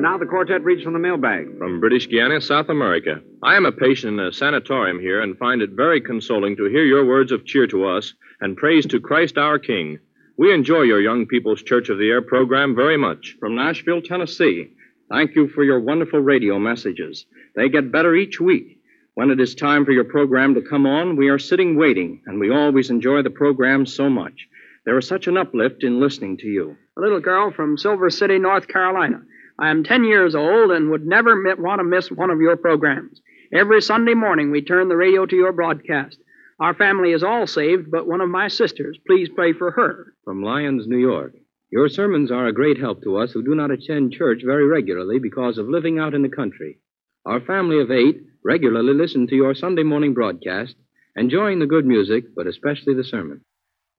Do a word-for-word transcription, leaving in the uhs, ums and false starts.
now the quartet reads from the mailbag. From British Guiana, South America. I am a patient in a sanatorium here and find it very consoling to hear your words of cheer to us and praise to Christ our King. We enjoy your Young People's Church of the Air program very much. From Nashville, Tennessee, thank you for your wonderful radio messages. They get better each week. When it is time for your program to come on, we are sitting waiting, and we always enjoy the program so much. There is such an uplift in listening to you. A little girl from Silver City, North Carolina. I am ten years old and would never mi- want to miss one of your programs. Every Sunday morning we turn the radio to your broadcast. Our family is all saved, but one of my sisters. Please pray for her. From Lyons, New York. Your sermons are a great help to us who do not attend church very regularly because of living out in the country. Our family of eight regularly listen to your Sunday morning broadcast, enjoying the good music, but especially the sermon.